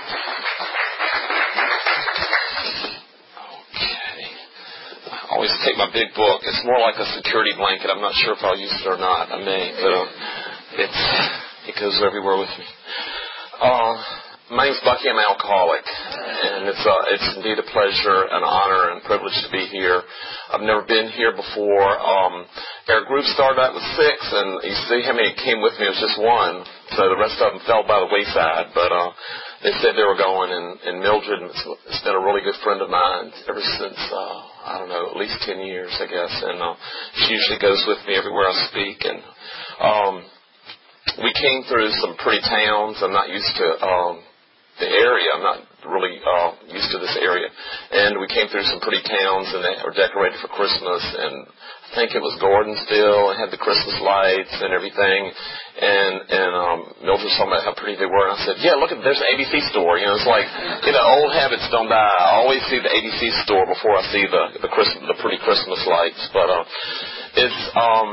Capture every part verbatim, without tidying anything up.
I always take my big book. It's more like a security blanket. I'm not sure if I'll use it or not. I may, but uh, it's it goes everywhere with me. Uh, my name's Bucky. I'm an alcoholic, and it's uh, it's indeed a pleasure, an honor, and privilege to be here. I've never been here before. Um, our group started out with six, and you see how many came with me. It was just one, so the rest of them fell by the wayside. But uh, they said they were going, and, and Mildred has been a really good friend of mine ever since. Uh, I don't know, at least ten years, I guess. And uh, she usually goes with me everywhere I speak. And um, we came through some pretty towns. I'm not used to um, the area. I'm not really uh, used to this area. And we came through some pretty towns, and they were decorated for Christmas. And I think it was Gordonsville, and had the Christmas lights and everything. And and um, Mildred was talking about how pretty they were, and I said, yeah, look, at there's an A B C store. You know, it's like, you know, old habits don't die. I always see the A B C store before I see the the Christmas, the pretty Christmas lights. But uh, it's um,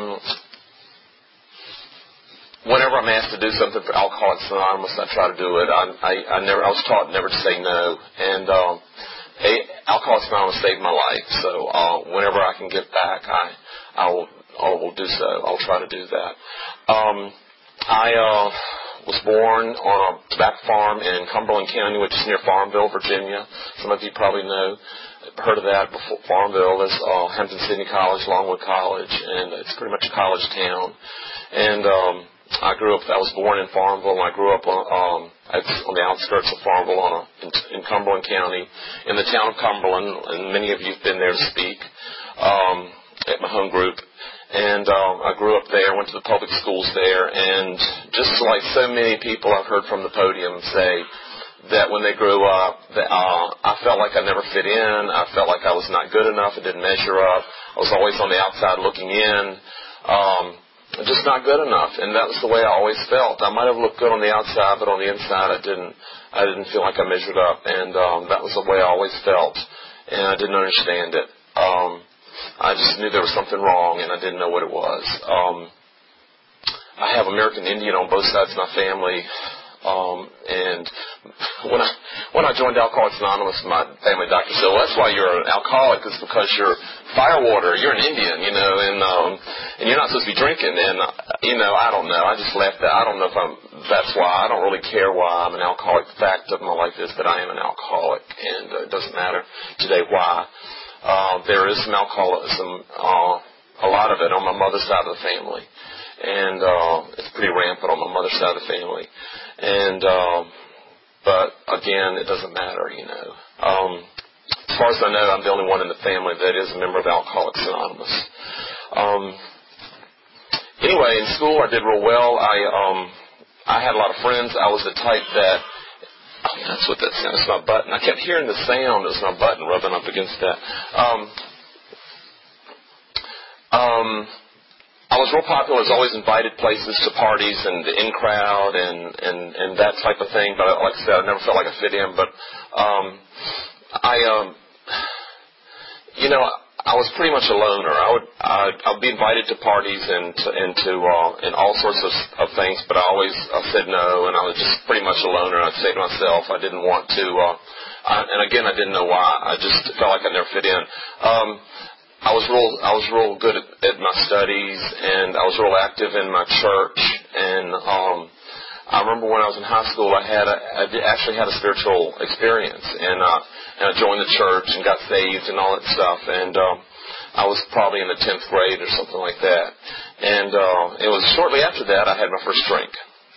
whenever I'm asked to do something for Alcoholics Anonymous, I try to do it. I I, I never I was taught never to say no, and um, a, Alcoholics Anonymous saved my life. So uh, whenever I can give back, I I will I will do so. I'll try to do that. Um, I uh, was born on a tobacco farm in Cumberland County, which is near Farmville, Virginia. Some of you probably know, heard of that before. Farmville is uh, Hampton-Sydney College, Longwood College, and it's pretty much a college town. And um, I grew up, I was born in Farmville, and I grew up on, um, on the outskirts of Farmville on a, in, in Cumberland County, in the town of Cumberland, and many of you have been there to speak um, at my home group. And um, I grew up there, went to the public schools there, and just like so many people I've heard from the podium say that when they grew up, that, uh, I felt like I never fit in. I felt like I was not good enough. It didn't measure up. I was always on the outside looking in, um, just not good enough. And that was the way I always felt. I might have looked good on the outside, but on the inside, I didn't. I didn't feel like I measured up, and um, that was the way I always felt, and I didn't understand it. Um, I just knew there was something wrong, and I didn't know what it was. Um, I have American Indian on both sides of my family, um, and when I when I joined Alcoholics Anonymous, my family doctor said, well, that's why you're an alcoholic, is because you're firewater, you're an Indian, you know, and um, and you're not supposed to be drinking. And, uh, you know, I don't know. I just left that. I don't know if I'm, that's why. I don't really care why I'm an alcoholic. The fact of my life is that I am an alcoholic, and uh, it doesn't matter today why. Uh, there is some alcoholism, uh, a lot of it on my mother's side of the family. And uh, it's pretty rampant on my mother's side of the family. And, uh, but again, it doesn't matter, you know. Um, as far as I know, I'm the only one in the family that is a member of Alcoholics Anonymous. Um, anyway, in school I did real well. I, um, I had a lot of friends. I was the type that, oh, that's what that sound. It's my button. I kept hearing the sound. It was my button rubbing up against that. Um, um, I was real popular. I was always invited places to parties and the in-crowd and, and, and that type of thing. But like I said, I never felt like I fit in. But um, I, um, you know, I was pretty much a loner. I would I'd, I'd be invited to parties and to, and to uh, and all sorts of, of things, but I always I said no, and I was just pretty much a loner. I'd say to myself, I didn't want to, uh, I, and again, I didn't know why. I just felt like I never fit in. Um, I was real I was real good at, at my studies, and I was real active in my church. And um, I remember when I was in high school, I had a, I did, actually had a spiritual experience, and uh, and I joined the church and got saved and all that stuff. And um, I was probably in the tenth grade or something like that. And uh, it was shortly after that I had my first drink.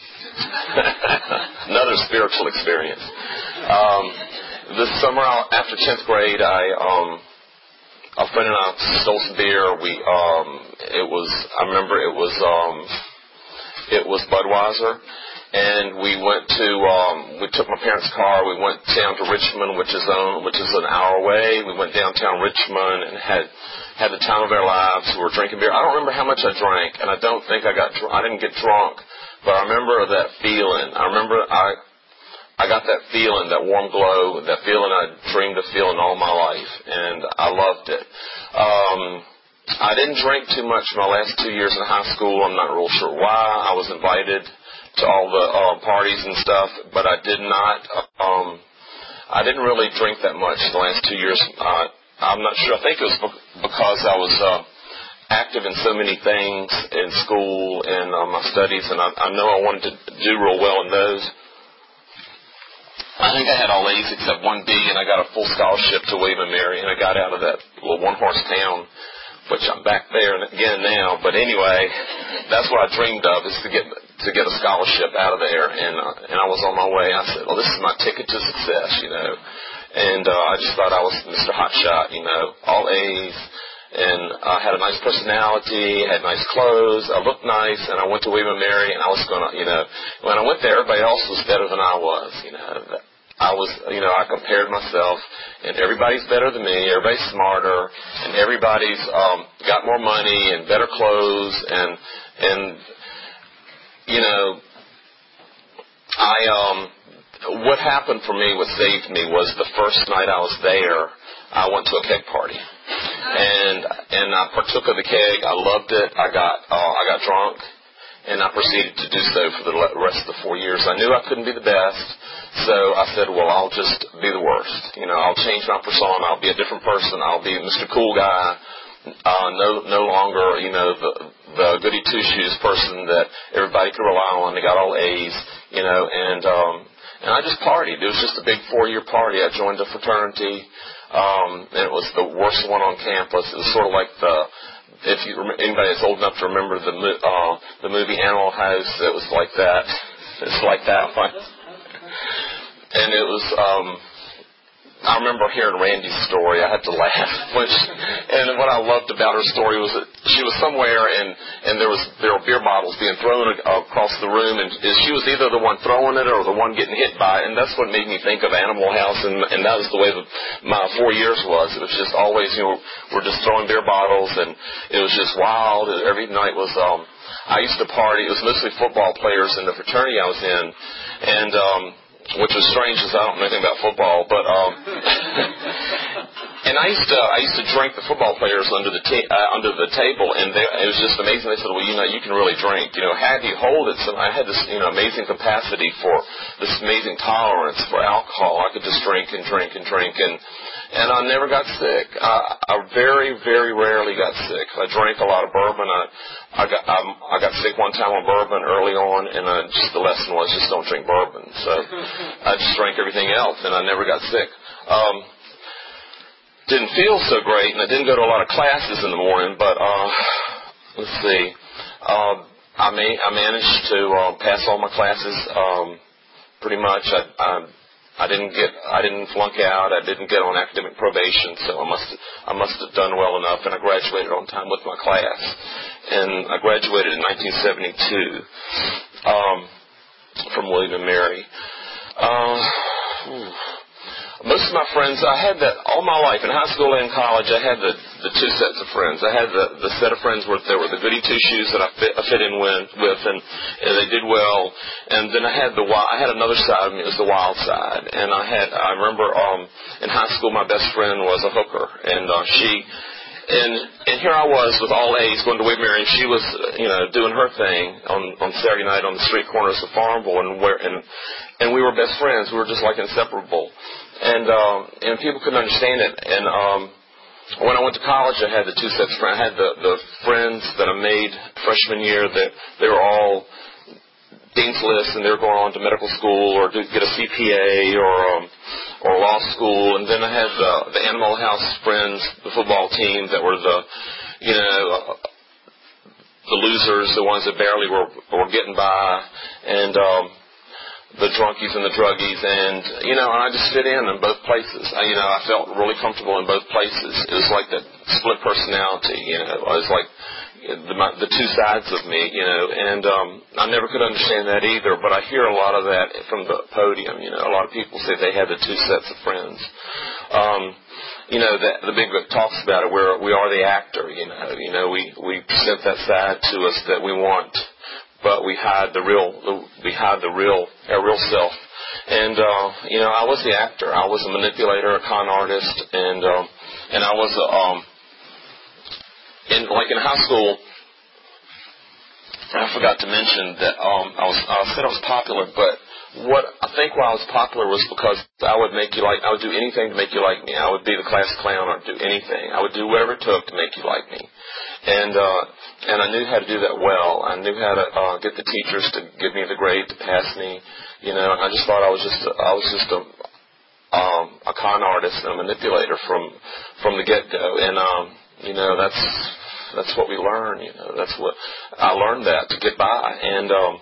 Another spiritual experience. Um, this summer after tenth grade, I um, a friend and I stole some beer. We um, it was I remember it was um, it was Budweiser. And we went to, um, we took my parents' car. We went down to Richmond, which is on, which is an hour away. We went downtown Richmond and had had the time of our lives. We were drinking beer. I don't remember how much I drank, and I don't think I got, I didn't get drunk, but I remember that feeling. I remember I, I got that feeling, that warm glow, that feeling I dreamed of feeling all my life, and I loved it. Um, I didn't drink too much my last two years in high school. I'm not real sure why. I was invited to all the uh, parties and stuff, but I did not um, I didn't really drink that much the last two years. Uh, I'm not sure. I think it was because I was uh, active in so many things in school and uh, my studies, and I, I know I wanted to do real well in those. I think I had all A's except one B, and I got a full scholarship to William and Mary, and I got out of that little one-horse town, which I'm back there again now. But anyway, that's what I dreamed of, is to get to get a scholarship out of there, and uh, and I was on my way. I said, well, this is my ticket to success, you know. And uh, I just thought I was Mister Hotshot, you know, all A's, and I had a nice personality, had nice clothes, I looked nice, and I went to William and Mary, and I was going to, you know, when I went there, everybody else was better than I was, you know. I was, you know, I compared myself, and everybody's better than me, everybody's smarter, and everybody's um, got more money and better clothes, and, and you know, I, um, what happened for me, what saved me, was the first night I was there, I went to a keg party, and and I partook of the keg. I loved it. I got, uh, I got drunk, and I proceeded to do so for the rest of the four years. I knew I couldn't be the best. So I said, well, I'll just be the worst. You know, I'll change my persona. I'll be a different person. I'll be Mister Cool Guy. Uh, no, no longer, you know, the the goody two shoes person that everybody could rely on. They got all A's, you know, and um, and I just partied. It was just a big four year party. I joined a fraternity, um, and it was the worst one on campus. It was sort of like the, if you anybody that's old enough to remember the uh, the movie Animal House, it was like that. It's like that one. And it was, um, I remember hearing Randy's story. I had to laugh. When she, and what I loved about her story was that she was somewhere, and, and there was there were beer bottles being thrown across the room, and she was either the one throwing it or the one getting hit by it. And that's what made me think of Animal House, and, and that was the way the, my four years was. It was just always, you know, we're just throwing beer bottles, and it was just wild. Every night was, um, I used to party. It was mostly football players in the fraternity I was in, and um, which was strange because I don't know anything about football, but um, and I used to I used to drink the football players under the ta- uh, under the table, and they, it was just amazing. They said, well, you know, you can really drink. You know, how do you hold it? So I had this, you know, amazing capacity for this amazing tolerance for alcohol. I could just drink and drink and drink, and and I never got sick. I, I very very rarely got sick. I drank a lot of bourbon. I I got um, I got sick one time on bourbon early on, and uh, just the lesson was just don't drink bourbon. So I just drank everything else, and I never got sick. Um, didn't feel so great, and I didn't go to a lot of classes in the morning. But uh, let's see, uh, I may I managed to uh, pass all my classes um, pretty much. I, I I didn't get I didn't flunk out. I didn't get on academic probation, so I must I must have done well enough, and I graduated on time with my class. And I graduated in nineteen seventy-two um, from William and Mary. Uh, most of my friends, I had that all my life in high school and college. I had the, the two sets of friends. I had the, the set of friends where there were the goody two shoes that I fit, I fit in with, with and, and they did well. And then I had the I had another side of me. It was the wild side. And I had I remember um, in high school my best friend was a hooker, and uh, she. And and here I was with all A's going to William and Mary, and she was, you know, doing her thing on, on Saturday night on the street corners of Farmville, and where and and we were best friends. We were just like inseparable, and um, and people couldn't understand it. And um, when I went to college, I had the two sets of friends. I had the the friends that I made freshman year that they were all dean's list, and they were going on to medical school or to get a C P A or um, or law school. And then I had the, the Animal House friends, the football team that were the, you know, uh, the losers, the ones that barely were were getting by, and um, the drunkies and the druggies. And you know, I just fit in in both places. I, you know, I felt really comfortable in both places. It was like that split personality. You know, I was like. The, the two sides of me, you know, and um, I never could understand that either, but I hear a lot of that from the podium, you know. A lot of people say they have the two sets of friends. Um, you know, the, the big book talks about it, where we are the actor, you know. You know, we, we present that side to us that we want, but we hide the real, we hide the real, our real self. And, uh, you know, I was the actor. I was a manipulator, a con artist, and, um, and I was a, um, In, like in high school, I forgot to mention that um, I was I said I was popular, but what I think why I was popular was because I would make you like, I would do anything to make you like me. I would be the class clown. I'd do anything. I would do whatever it took to make you like me. And, uh, and I knew how to do that well. I knew how to, uh, get the teachers to give me the grade to pass me, you know, and I just thought I was just, a, I was just a, um, a con artist and a manipulator from, from the get-go. And, um, you know, that's, that's what we learn, you know, that's what, I learned that to get by. And, um,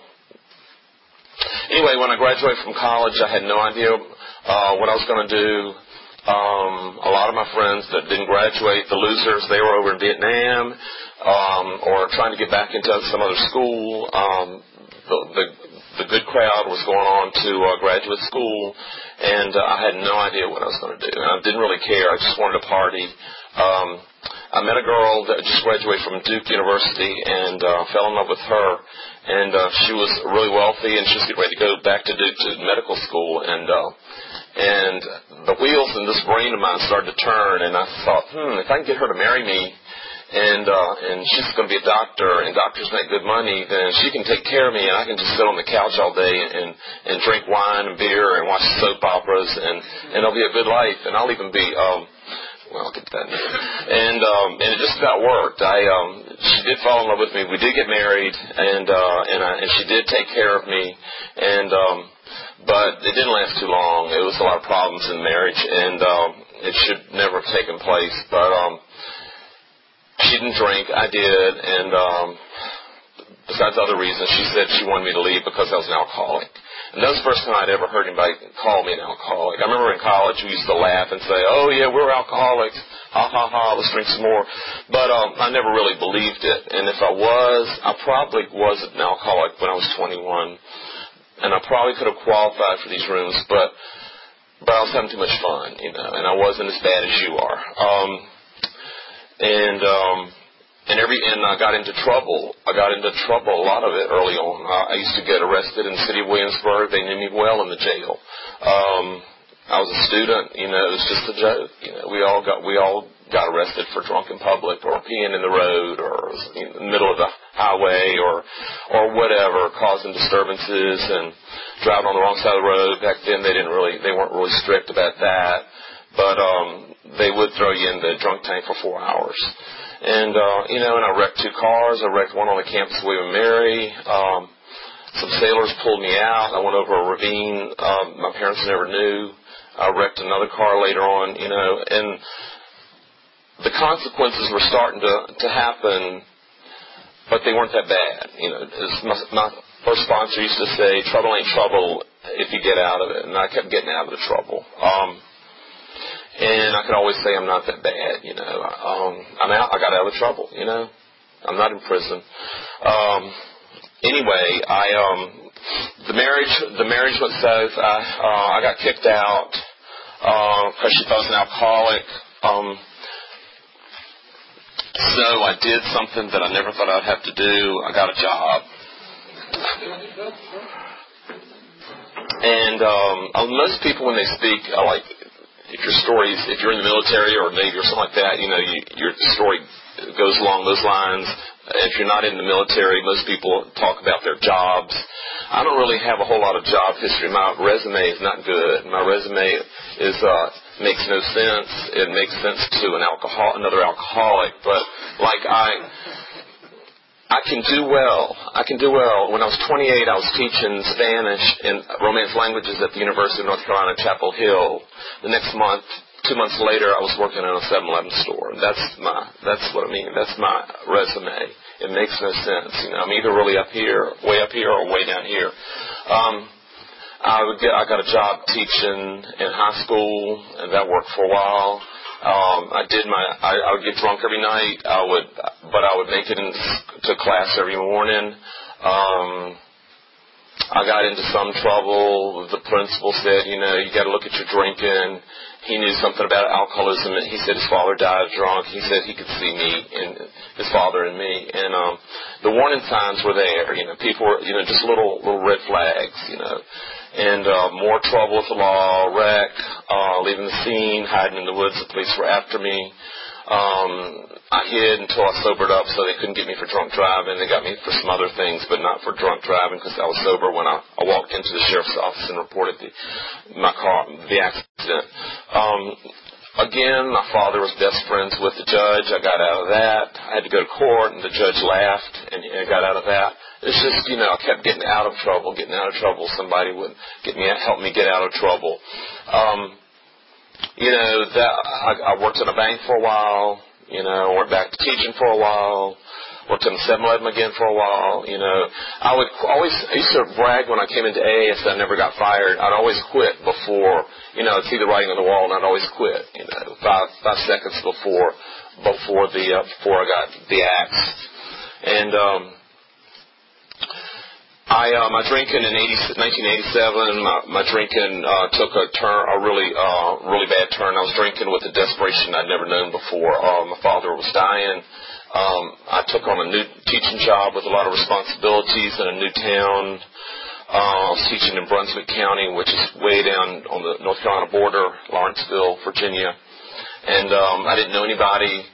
Anyway, when I graduated from college, I had no idea uh, what I was going to do. Um, a lot of my friends that didn't graduate, the losers, they were over in Vietnam um, or trying to get back into some other school. Um, the, the, the good crowd was going on to uh, graduate school, and uh, I had no idea what I was going to do. And I didn't really care. I just wanted to party. Um, I met a girl that just graduated from Duke University and uh, fell in love with her. And uh, she was really wealthy, and she was getting ready to go back to Duke to medical school. And uh, and the wheels in this brain of mine started to turn, and I thought, hmm, if I can get her to marry me, and uh, and she's going to be a doctor, and doctors make good money, then she can take care of me, and I can just sit on the couch all day and and drink wine and beer and watch soap operas, and and it'll be a good life, and I'll even be. Um, Well, I'll get that. And um, and it just about worked. I um, she did fall in love with me. We did get married, and uh, and I, and she did take care of me. And um, but it didn't last too long. It was a lot of problems in marriage, and um, it should never have taken place. But um, she didn't drink. I did, and um, besides other reasons, she said she wanted me to leave because I was an alcoholic. And that was the first time I'd ever heard anybody call me an alcoholic. I remember in college we used to laugh and say, oh, yeah, we're alcoholics. Ha, ha, ha, let's drink some more. But um, I never really believed it. And if I was, I probably was an alcoholic when I was twenty-one. And I probably could have qualified for these rooms, but but I was having too much fun, you know, and I wasn't as bad as you are. Um, and... Um, And every and I got into trouble. I got into trouble, a lot of it early on. I, I used to get arrested in the city of Williamsburg. They knew me well in the jail. Um, I was a student. You know, it was just a joke. You know, we all got we all got arrested for drunk in public or peeing in the road or in the middle of the highway or or whatever, causing disturbances and driving on the wrong side of the road. Back then, they didn't really they weren't really strict about that, but um, they would throw you in the drunk tank for four hours. And, uh, you know, and I wrecked two cars. I wrecked one on the campus of William and Mary. Um, some sailors pulled me out. I went over a ravine. Um, my parents never knew. I wrecked another car later on, you know. And the consequences were starting to, to happen, but they weren't that bad. You know, as my, my first sponsor used to say, trouble ain't trouble if you get out of it. And I kept getting out of the trouble. Um And I could always say I'm not that bad, you know. Um, I'm out. I got out of trouble, you know. I'm not in prison. Um, anyway, I um, the marriage the marriage went south. I uh, I got kicked out because uh, she thought I was an alcoholic. Um, so I did something that I never thought I'd have to do. I got a job. And um, most people, when they speak, are like. If your stories, if you're in the military or Navy or something like that, you know, you, your story goes along those lines. If you're not in the military, most people talk about their jobs. I don't really have a whole lot of job history. My resume is not good. My resume is uh, makes no sense. It makes sense to an alcohol, another alcoholic, but like I. I can do well. I can do well. When I was twenty-eight, I was teaching Spanish and Romance languages at the University of North Carolina, Chapel Hill. The next month, two months later, I was working in a seven eleven store. That's my, that's what I mean. That's my resume. It makes no sense. You know, I'm either really up here, way up here, or way down here. Um, I would get, I got a job teaching in high school, and that worked for a while. Um, I did my, I, I would get drunk every night. I would, but I would make it into class every morning. Um, I got into some trouble. The principal said, you know, you got to look at your drinking. He knew something about alcoholism. He said his father died drunk. He said he could see me and his father and me. And um, the warning signs were there. You know, people were, you know, just little little red flags. You know. And uh, more trouble with the law, wreck, uh, leaving the scene, hiding in the woods. The police were after me. Um, I hid until I sobered up so they couldn't get me for drunk driving. They got me for some other things, but not for drunk driving because I was sober when I, I walked into the sheriff's office and reported the, my car, the accident. Um, again, my father was best friends with the judge. I got out of that. I had to go to court, and the judge laughed, and I got out of that. It's just, you know, I kept getting out of trouble, getting out of trouble. Somebody would get me, help me get out of trouble. Um, you know, that I, I worked in a bank for a while. You know, went back to teaching for a while. Worked in seven eleven again for a while. You know, I would always, I used to brag when I came into A A S that I never got fired. I'd always quit before, you know, I'd see the writing on the wall, and I'd always quit. You know, five five seconds before before the uh, before I got the axe. And um, I uh, my drinking in nineteen eighty-seven, my, my drinking uh, took a turn, a really uh, really bad turn. I was drinking with a desperation I'd never known before. Uh, my father was dying. Um, I took on a new teaching job with a lot of responsibilities in a new town. Uh, I was teaching in Brunswick County, which is way down on the North Carolina border, Lawrenceville, Virginia. And um, I didn't know anybody.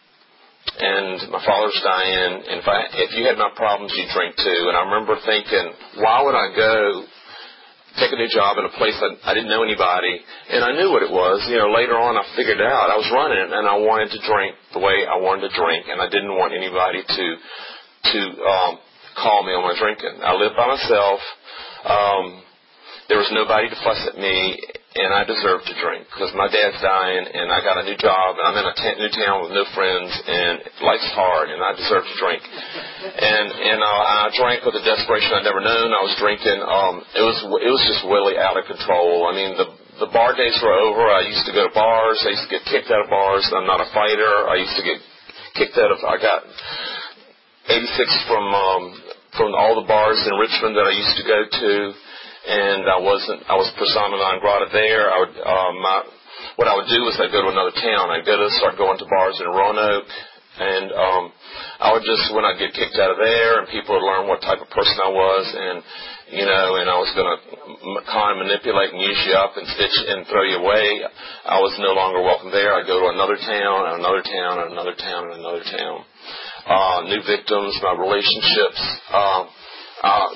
And my father's dying, and if I, if you had my problems, you'd drink too. And I remember thinking, why would I go take a new job in a place I, I didn't know anybody? And I knew what it was. You know, later on I figured it out. I was running, and I wanted to drink the way I wanted to drink, and I didn't want anybody to to um, call me on my drinking. I lived by myself. Um, there was nobody to fuss at me, and I deserved to drink because my dad's dying, and I got a new job, and I'm in a t- new town with no friends, and life's hard, and I deserve to drink. And and uh, I drank with a desperation I'd never known. I was drinking. Um, it was it was just really out of control. I mean, the the bar days were over. I used to go to bars. I used to get kicked out of bars. I'm not a fighter. I used to get kicked out of. I got eighty-six from um, from all the bars in Richmond that I used to go to. And I wasn't, I was persona non grata there. I would, um, my, what I would do is I'd go to another town. I'd go to start going to bars in Roanoke. And, um, I would just, when I'd get kicked out of there and people would learn what type of person I was and, you know, and I was going to kind of manipulate and use you up and stitch and throw you away, I was no longer welcome there. I'd go to another town and another town and another town and another town. Uh, new victims, my relationships, uh, uh,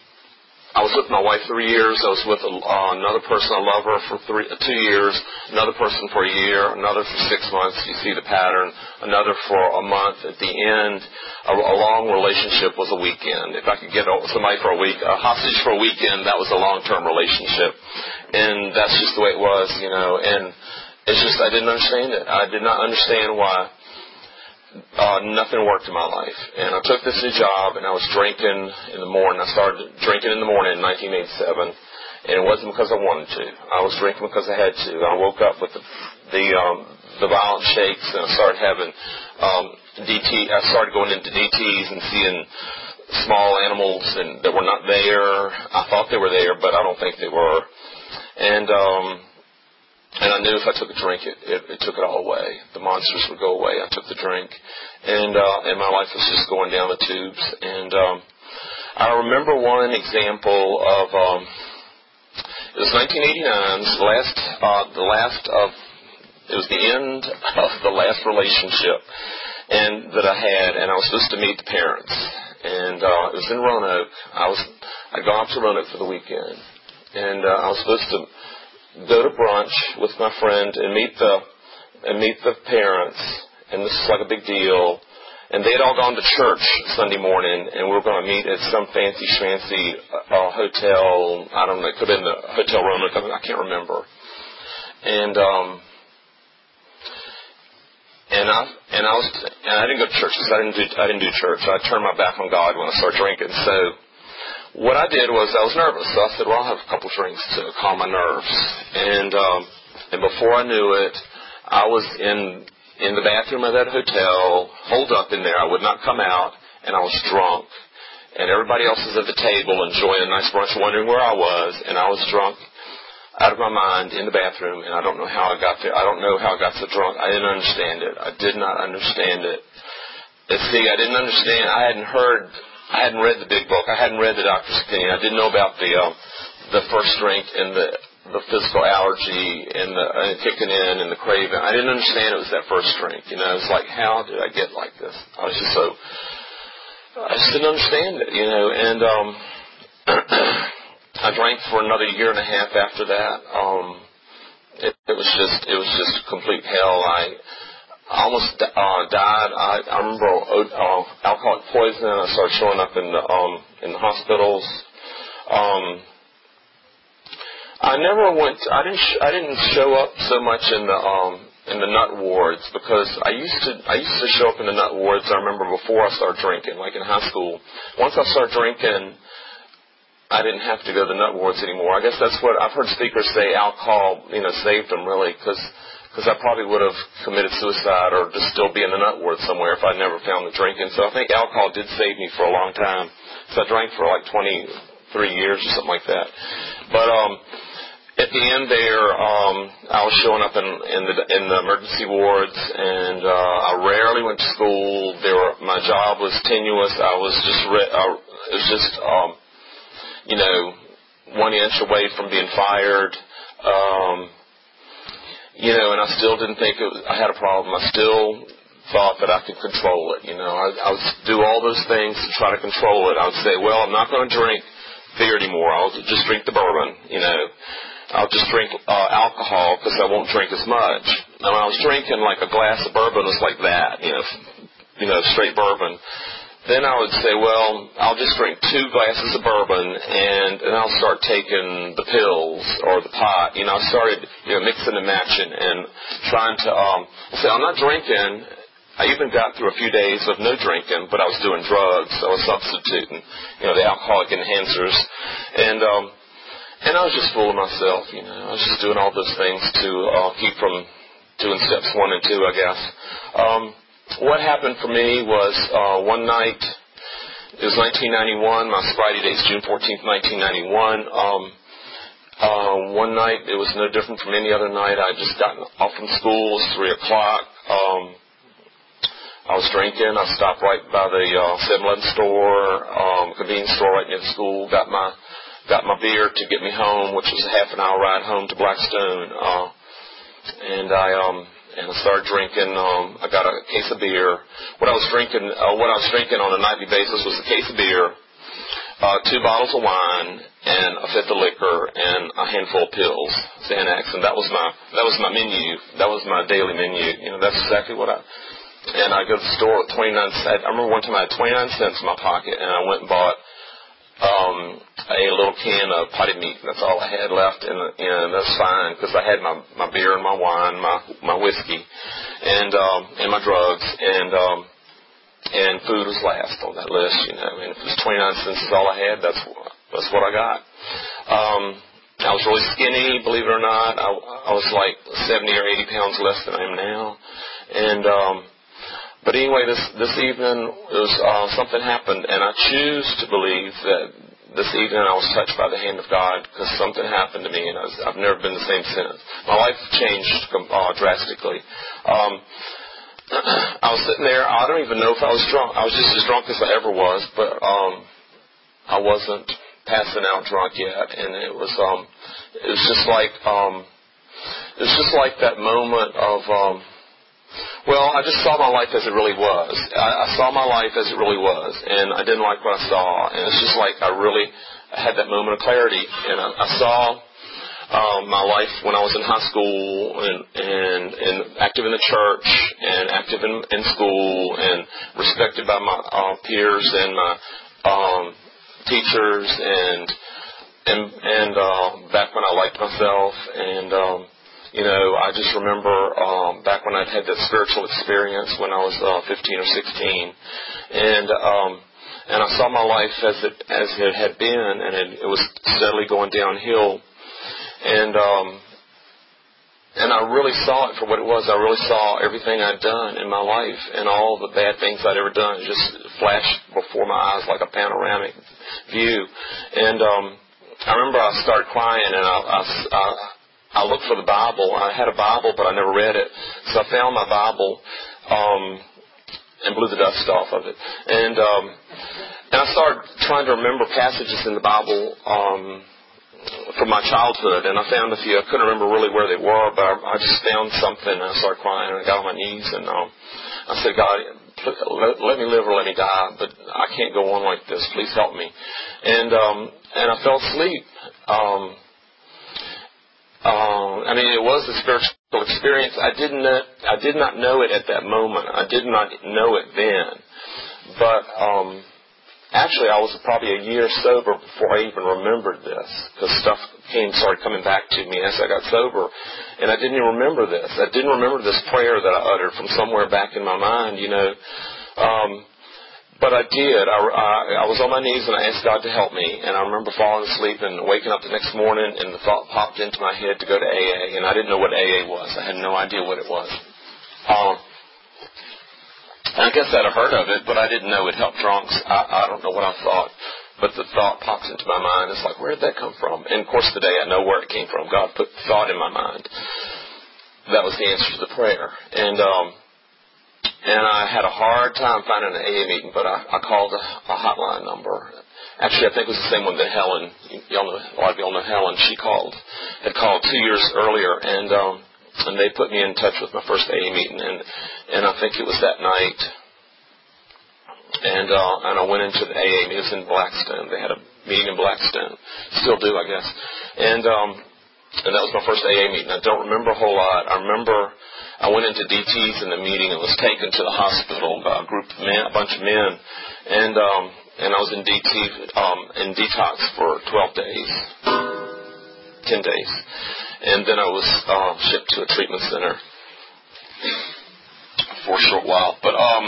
I was with my wife three years. I was with a, uh, another person, I love her, for three, uh, two years. Another person for a year. Another for six months. You see the pattern. Another for a month. At the end, a, a long relationship was a weekend. If I could get somebody for a week, a hostage for a weekend, that was a long-term relationship. And that's just the way it was, you know. And it's just I didn't understand it. I did not understand why. Uh, nothing worked in my life. And I took this new job, and I was drinking in the morning. I started drinking in the morning in nineteen eighty-seven, and it wasn't because I wanted to. I was drinking because I had to. I woke up with the the, um, the violent shakes, and I started having um, D T. I started going into D Ts and seeing small animals and that were not there. I thought they were there, but I don't think they were. And um, And I knew if I took a drink, it, it, it took it all away. The monsters would go away. I took the drink, and uh, and my life was just going down the tubes. And um, I remember one example of um, it was nineteen eighty-nine. The last, uh, the last of it was the end of the last relationship, and that I had, and I was supposed to meet the parents, and uh, it was in Roanoke. I was I'd gone up to Roanoke for the weekend, and uh, I was supposed to go to brunch with my friend and meet the and meet the parents, and this is like a big deal. And they had all gone to church Sunday morning, and we were going to meet at some fancy schmancy uh, hotel. I don't know, it could have been the Hotel Roanoke. I can't remember. And um, and I and I was and I didn't go to church because I didn't do I didn't do church. I turned my back on God when I started drinking. So what I did was I was nervous. So I said, well, I'll have a couple drinks to calm my nerves. And um, and before I knew it, I was in in the bathroom of that hotel, holed up in there. I would not come out, and I was drunk. And everybody else was at the table enjoying a nice brunch, wondering where I was. And I was drunk out of my mind in the bathroom, and I don't know how I got there. I don't know how I got so drunk. I didn't understand it. I did not understand it. And see, I didn't understand. I hadn't heard... I hadn't read the big book. I hadn't read the doctor's opinion. I didn't know about the um, the first drink and the the physical allergy and the and kicking in and the craving. I didn't understand it was that first drink. You know, it's like, how did I get like this? I was just so, I just didn't understand it, you know. And um, I drank for another year and a half after that. Um, it, it was just, it was just complete hell. I, I almost uh, died. I, I remember uh, alcoholic poisoning. I started showing up in the um, in the hospitals. Um, I never went. I didn't. Sh- I didn't show up so much in the um, in the nut wards because I used to. I used to show up in the nut wards. I remember before I started drinking, like in high school. Once I started drinking, I didn't have to go to the nut wards anymore. I guess that's what I've heard speakers say. Alcohol, you know, saved them really because because I probably would have committed suicide or just still be in the nut ward somewhere if I'd never found the drinking. So I think alcohol did save me for a long time. So I drank for like twenty-three years or something like that. But um. At the end there, um, I was showing up in, in the in the emergency wards, and uh, I rarely went to school. There were, my job was tenuous. I was just re- I, it was just um, you know one inch away from being fired. Um, you know, and I still didn't think it was, I had a problem. I still thought that I could control it. You know, I, I would do all those things to try to control it. I would say, well, I'm not going to drink beer anymore. I'll just drink the bourbon. You know. I'll just drink uh, alcohol because I won't drink as much. And when I was drinking like a glass of bourbon, it was like that, you know, you know, straight bourbon. Then I would say, well, I'll just drink two glasses of bourbon, and and I'll start taking the pills or the pot. You know, I started, you know, mixing and matching and trying to um, say, I'm not drinking. I even got through a few days of no drinking, but I was doing drugs. I was substituting, you know, the alcoholic enhancers, and um. And I was just fooling myself, you know. I was just doing all those things to uh, keep from doing steps one and two, I guess. Um, what happened for me was uh, one night, it was nineteen ninety-one, my sobriety date is June fourteenth, nineteen ninety-one. Um, uh, one night, it was no different from any other night. I had just gotten off from school. It was three o'clock. Um, I was drinking. I stopped right by the uh, seven eleven store, um, convenience store right near the school, got my Got my beer to get me home, which was a half an hour ride home to Blackstone, uh, and I um and I started drinking. Um, I got a case of beer. What I was drinking, uh, what I was drinking on a nightly basis was a case of beer, uh, two bottles of wine, and a fifth of liquor, and a handful of pills, Xanax, and that was my that was my menu. That was my daily menu. You know, that's exactly what I. And I go to the store with twenty-nine cents. I remember one time I had twenty-nine cents in my pocket, and I went and bought. Um, a little can of potted meat. That's all I had left, and you know, that's fine because I had my, my beer and my wine, my my whiskey, and um, and my drugs, and um, and food was last on that list. You know, and if it was twenty-nine cents is all I had, that's that's what I got. Um, I was really skinny, believe it or not. I, I was like seventy or eighty pounds less than I am now, and. Um, But anyway, this this evening, it was, uh, something happened, and I choose to believe that this evening I was touched by the hand of God because something happened to me, and I was, I've never been the same since. My life changed uh, drastically. Um, I was sitting there. I don't even know if I was drunk. I was just as drunk as I ever was, but um, I wasn't passing out drunk yet, and it was um, it was just like um, it was just like that moment of. Um, Well, I just saw my life as it really was. I, I saw my life as it really was, and I didn't like what I saw. And it's just like I really had that moment of clarity. And I, I saw um, my life when I was in high school and, and, and active in the church and active in, in school and respected by my uh, peers and my um, teachers and and and uh, back when I liked myself and. Um, You know, I just remember um, back when I'd had that spiritual experience when I was uh, fifteen or sixteen, and um, and I saw my life as it as it had been, and it, it was steadily going downhill, and um, and I really saw it for what it was. I really saw everything I'd done in my life and all the bad things I'd ever done just flashed before my eyes like a panoramic view, and um, I remember I started crying, and I. I, I I looked for the Bible. I had a Bible, but I never read it. So I found my Bible um, and blew the dust off of it. And um, and I started trying to remember passages in the Bible um, from my childhood, and I found a few. I couldn't remember really where they were, but I, I just found something, and I started crying, and I got on my knees, and um, I said, God, let, let me live or let me die, but I can't go on like this. Please help me. And um, and I fell asleep. Um, uh, I mean, it was a spiritual experience. I didn't. I did not know it at that moment. I did not know it then, but. Um, Actually, I was probably a year sober before I even remembered this, because stuff came, started coming back to me as I got sober, and I didn't even remember this. I didn't remember this prayer that I uttered from somewhere back in my mind, you know. Um, but I did. I, I, I was on my knees and I asked God to help me, and I remember falling asleep and waking up the next morning, and the thought popped into my head to go to A A, and I didn't know what A A was. I had no idea what it was. Um, And I guess I'd have heard of it, but I didn't know it helped drunks. I, I don't know what I thought, but the thought pops into my mind. It's like, where did that come from? And, of course, today I know where it came from. God put thought in my mind. That was the answer to the prayer. And um, and I had a hard time finding an A A meeting, but I, I called a, a hotline number. Actually, I think it was the same one that Helen, y'all know, a lot of y'all know Helen, she called, had called two years earlier, and um, and they put me in touch with my first A A meeting, and and I think it was that night, and uh, and I went into the A A meeting. It was in Blackstone. They had a meeting in Blackstone, still do, I guess, and um, and that was my first A A meeting. I don't remember a whole lot. I remember I went into D T's in the meeting and was taken to the hospital by a group of men, a bunch of men, and um, and I was in D T um, in detox for twelve days, ten days. And then I was uh, shipped to a treatment center for a short while. But, um,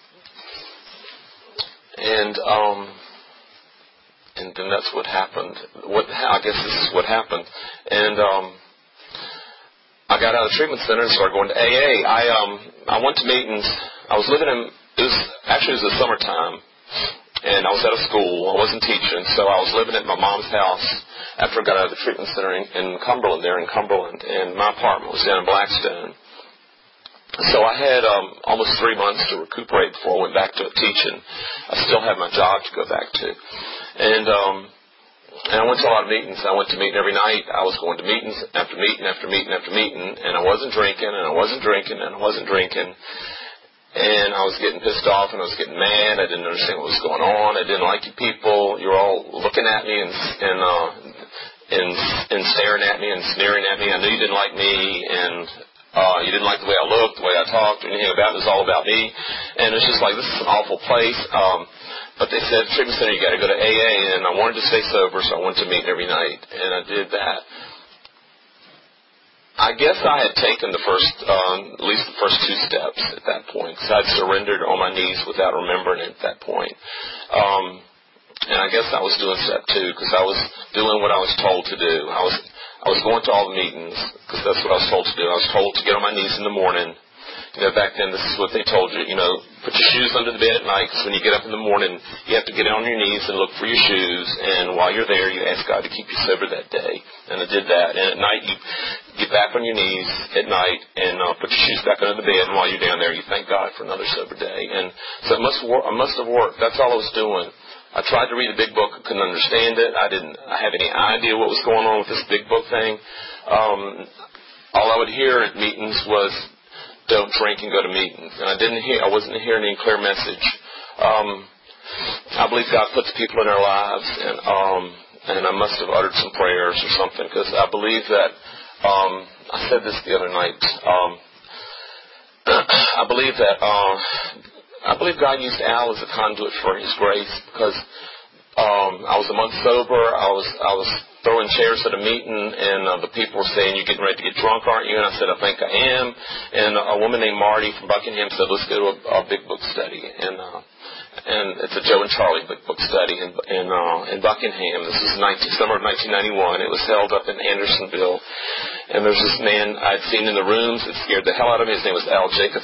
and, um, and then that's what happened. What, I guess this is what happened. And, um, I got out of the treatment center and started going to A A. I, um, I went to meetings. I was living in, it was, actually it was the summertime. And I was at a school. I wasn't teaching, so I was living at my mom's house after I got out of the treatment center in, in Cumberland, there in Cumberland. And my apartment was down in Blackstone. So I had um, almost three months to recuperate before I went back to teaching. I still had my job to go back to. And um, and I went to a lot of meetings. I went to meeting every night. I was going to meetings after meeting after meeting after meeting. And I wasn't drinking, and I wasn't drinking, and I wasn't drinking. And I was getting pissed off, and I was getting mad. I didn't understand what was going on. I didn't like you people. You were all looking at me and and uh, and and staring at me and sneering at me. I knew you didn't like me, and uh, you didn't like the way I looked, the way I talked, or anything about it. It was all about me. And it's just like, this is an awful place. Um, but they said, treatment center, you got to go to A A. And I wanted to stay sober, so I went to meet every night, and I did that. I guess I had taken the first, um, at least the first two steps at that point, because I'd surrendered on my knees without remembering it at that point. Um, and I guess I was doing step two, because I was doing what I was told to do. I was I was going to all the meetings, because that's what I was told to do. I was told to get on my knees in the morning. You know, back then, this is what they told you, you know, put your shoes under the bed at night, because when you get up in the morning, you have to get on your knees and look for your shoes, and while you're there, you ask God to keep you sober that day. And I did that. And at night, you get back on your knees at night and uh, put your shoes back under the bed, and while you're down there, you thank God for another sober day. And so it must, wor- it must have worked. That's all I was doing. I tried to read a big book. I couldn't understand it. I didn't have any idea what was going on with this big book thing. Um, all I would hear at meetings was, don't drink and go to meetings. And I didn't hear, I wasn't hearing any clear message. Um, I believe God puts people in our lives, and um, and I must have uttered some prayers or something, because I believe that, um, I said this the other night, um, I believe that, uh, I believe God used Al as a conduit for His grace, because um, I was a month sober. I was I was throwing chairs at a meeting, and uh, the people were saying, "You're getting ready to get drunk, aren't you?" And I said, "I think I am." And a woman named Marty from Buckingham said, "Let's go to a, a big book study." And uh, and it's a Joe and Charlie big book study in in, uh, in Buckingham. This is nineteen, summer of nineteen ninety-one. It was held up in Andersonville. And there's this man I'd seen in the rooms. It scared the hell out of me. His name was Al Jacobs.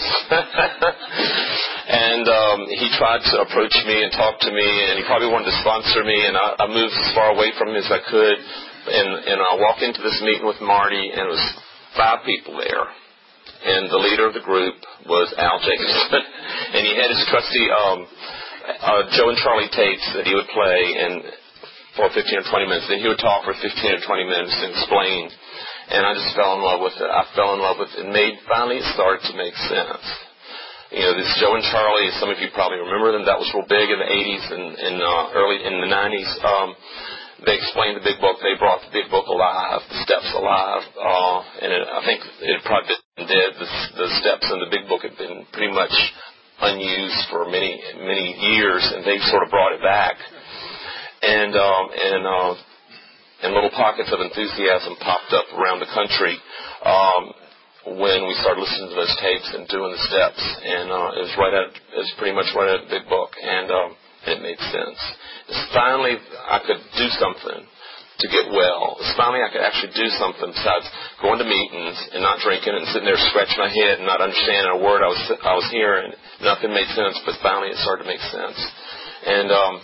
And um, he tried to approach me and talk to me, and he probably wanted to sponsor me, and I, I moved as far away from him as I could. And, and I walked into this meeting with Marty, and it was five people there. And the leader of the group was Al Jacobs. And he had his trusty um, uh, Joe and Charlie tapes that he would play, and for fifteen or twenty minutes. Then he would talk for fifteen or twenty minutes and explain. And I just fell in love with it. I fell in love with it. And made, finally it started to make sense. You know, this Joe and Charlie, some of you probably remember them. That was real big in the eighties and, and uh, early in the nineties. Um, they explained the Big Book. They brought the Big Book alive, the steps alive. Uh, and it, I think it had probably been dead. The, the steps in the Big Book had been pretty much unused for many, many years, and they sort of brought it back. And um, and uh, and little pockets of enthusiasm popped up around the country um, when we started listening to those tapes and doing the steps. And uh, it was right at it was pretty much right at the Big Book, and um, it made sense. It's finally I could do something to get well. It's finally I could actually do something besides going to meetings and not drinking and sitting there scratching my head and not understanding a word I was I was hearing. Nothing made sense, but finally it started to make sense. And um,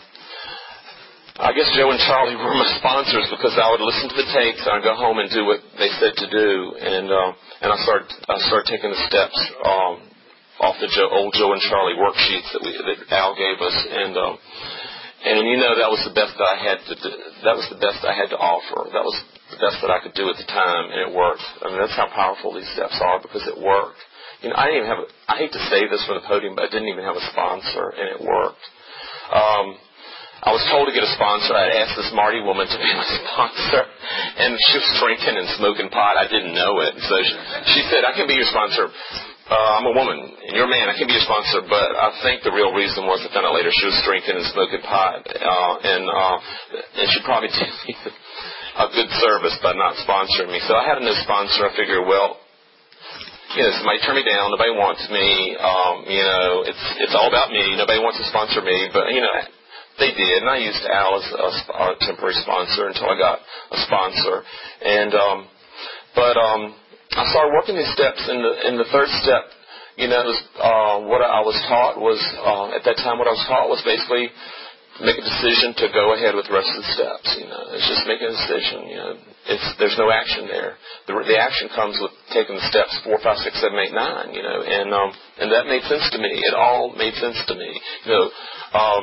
I guess Joe and Charlie were my sponsors because I would listen to the tapes and I'd go home and do what they said to do. And uh, and I started I started taking the steps um, off the Joe, old Joe and Charlie worksheets that we that Al gave us. And um, and you know that was the best that I had to do. That was the best I had to offer. That was the best that I could do at the time, and it worked. I mean, that's how powerful these steps are because it worked. You know, I didn't even have. A, I hate to say this from the podium, but I didn't even have a sponsor, and it worked. Um, I was told to get a sponsor. I asked this Marty woman to be my sponsor, and she was drinking and smoking pot. I didn't know it. So she, she said, I can be your sponsor. Uh, I'm a woman, and you're a man. I can be your sponsor. But I think the real reason was, I found out later, she was drinking and smoking pot. Uh, and uh, and she probably did me a good service by not sponsoring me. So I had a new sponsor. I figured, well, you know, somebody turned me down. Nobody wants me. Um, you know, it's it's all about me. Nobody wants to sponsor me. But, you know, they did, and I used Al as a, a temporary sponsor until I got a sponsor. And um, but um, I started working these steps. In the in the third step, you know, was, uh, what I was taught was uh, at that time what I was taught was basically make a decision to go ahead with the rest of the steps. You know, it's just making a decision. You know, it's there's no action there. The, the action comes with taking the steps four, five, six, seven, eight, nine. You know, and um, and that made sense to me. It all made sense to me. You know. Um,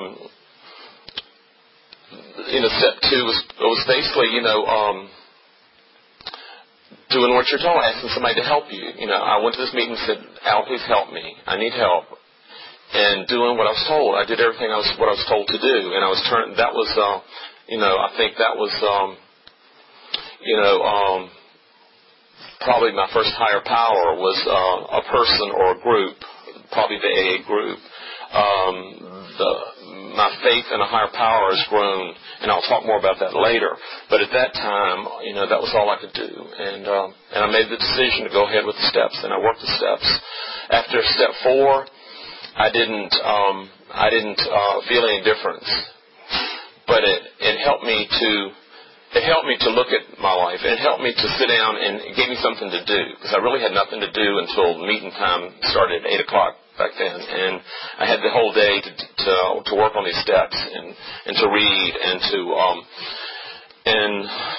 You know, step two was, was basically, you know, um, doing what you're told, asking somebody to help you. You know, I went to this meeting and said, Al, please help me. I need help. And doing what I was told. I did everything I was what I was told to do. And I was turned, that was, uh, you know, I think that was, um, you know, um, probably my first higher power was uh, a person or a group, probably the A A group. Um, the, my faith in a higher power has grown, and I'll talk more about that later. But at that time, you know, that was all I could do, and um, and I made the decision to go ahead with the steps, and I worked the steps. After step four, I didn't um, I didn't uh, feel any difference, but it it helped me to it helped me to look at my life. It helped me to sit down, and it gave me something to do because I really had nothing to do until meeting time started at eight o'clock. Back then, and I had the whole day to to, to work on these steps and, and to read and to um and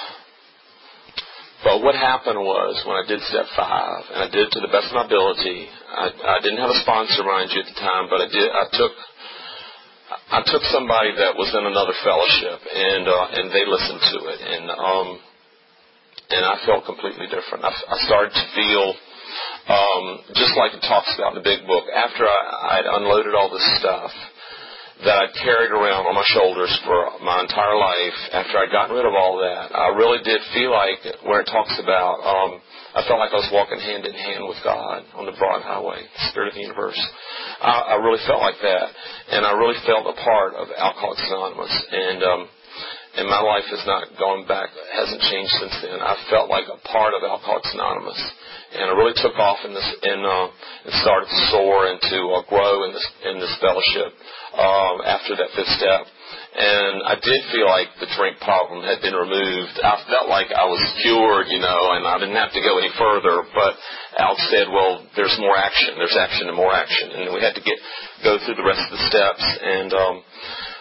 but what happened was when I did step five, and I did it to the best of my ability. I, I didn't have a sponsor, mind you, at the time, but I did. I took I took somebody that was in another fellowship, and uh, and they listened to it, and um and I felt completely different. I, I started to feel. Um, just like it talks about in the Big Book, after I, I'd unloaded all this stuff that I'd carried around on my shoulders for my entire life, after I'd gotten rid of all that, I really did feel like, where it talks about, um, I felt like I was walking hand in hand with God on the broad highway, the Spirit of the universe. I, I really felt like that, and I really felt a part of Alcoholics Anonymous, and um, and my life has not gone back, hasn't changed since then. I felt like a part of Alcoholics Anonymous. And I really took off in this, and, uh, and started to soar and to uh, grow in this in this fellowship um, after that fifth step. And I did feel like the drink problem had been removed. I felt like I was cured, you know, and I didn't have to go any further. But Al said, "Well, there's more action. There's action and more action." And we had to get go through the rest of the steps. And um,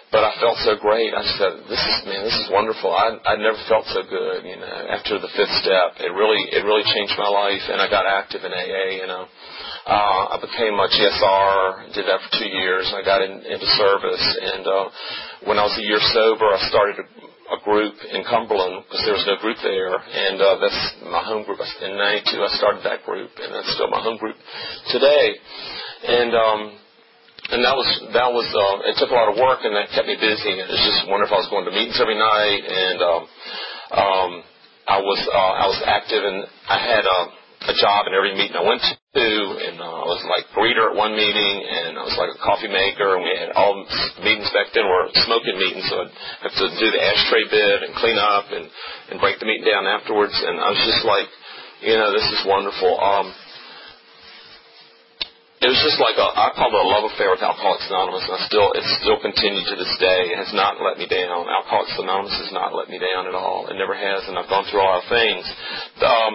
but I felt so great. I said, "This is man, this is wonderful." I I never felt so good, you know. After the fifth step, it really it really changed my life, and I got active in A A. You know, uh, I became a G S R, did that for two years, and I got in, into service. And uh, when I was a year sober, I started a, a group in Cumberland because there was no group there, and uh, that's my home group. In ninety-two, I started that group, and that's still my home group today. And um, and that was that was uh, it took a lot of work, and that kept me busy. And it was just wonderful. I was going to meetings every night, and um, um, I was uh, I was active, and I had a, a job in every meeting I went to. And uh, I was like greeter at one meeting, and I was like a coffee maker, and we had all meetings back then were smoking meetings, so I'd have to do the ashtray bid and clean up and, and break the meeting down afterwards. And I was just like, you know, this is wonderful. Um, it was just like a, I call it a love affair with Alcoholics Anonymous, and I still it's still continued to this day. It has not let me down. Alcoholics Anonymous has not let me down at all. It never has, and I've gone through a lot of things. Um,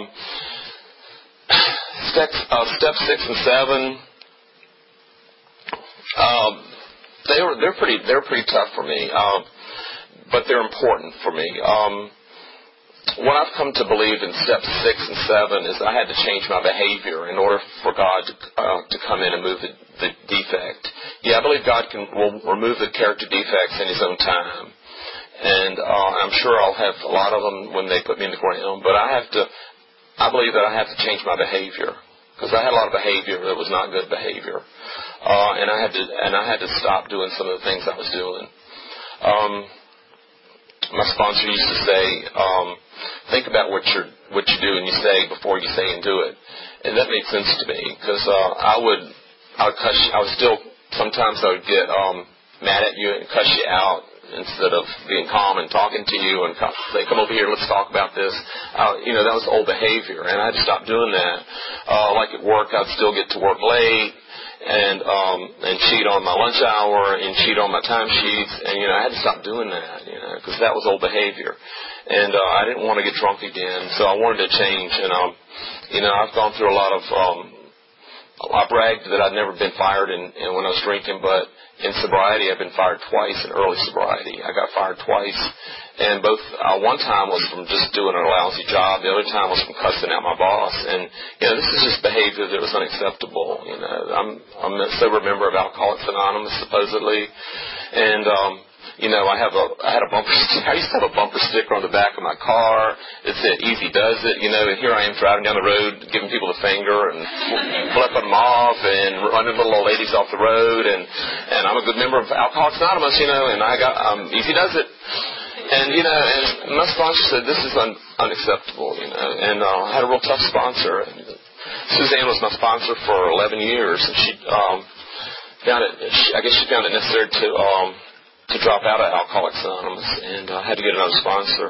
Steps, uh, step six and seven, um, they were they're pretty they're pretty tough for me, uh, but they're important for me. Um, what I've come to believe in steps six and seven is I had to change my behavior in order for God to uh, to come in and move the, the defect. Yeah, I believe God can will remove the character defects in His own time, and uh, I'm sure I'll have a lot of them when they put me in the ground. But I have to. I believe that I have to change my behavior because I had a lot of behavior that was not good behavior, uh, and I had to and I had to stop doing some of the things I was doing. Um, my sponsor used to say, um, "Think about what you what you do and you say before you say and do it," and that made sense to me because uh, I would I would cuss. I would still sometimes I would get um, mad at you and cuss you out. Instead of being calm and talking to you and come, say, come over here, let's talk about this. Uh, you know, that was old behavior, and I had to stop doing that. Uh, like at work, I'd still get to work late and um, and cheat on my lunch hour and cheat on my timesheets, and, you know, I had to stop doing that, you know, because that was old behavior. And uh, I didn't want to get drunk again, so I wanted to change. And, um, you know, I've gone through a lot of um, I bragged that I'd never been fired in, in when I was drinking, but in sobriety, I've been fired twice in early sobriety. I got fired twice, and both uh, one time was from just doing a lousy job. The other time was from cussing out my boss. And you know, this is just behavior that was unacceptable. You know, I'm I'm a sober member of Alcoholics Anonymous supposedly, and um, you know, I have a I had a bumper sticker. I used to have a bumper sticker on the back of my car. It said "Easy does it," you know. And here I am driving down the road, giving people the finger and flipping them off and running little old ladies off the road. And and I'm a good member of Alcoholics Anonymous, you know. And I got um, "Easy does it." And you know, and my sponsor said this is un, unacceptable, you know. And uh, I had a real tough sponsor. And Suzanne was my sponsor for eleven years, and she um, found it. She, I guess she found it necessary to. Um, to drop out of Alcoholics Anonymous, and I uh, had to get another sponsor.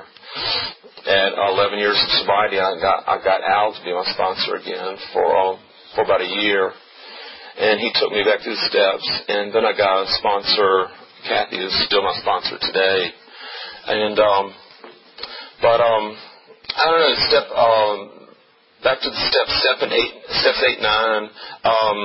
At uh, eleven years of sobriety, I got I got Al to be my sponsor again for uh, for about a year, and he took me back through the steps. And then I got a sponsor, Kathy, who's still my sponsor today. And um, but um, I don't know. Step um, back to the steps, step and eight, steps eight, nine. Um,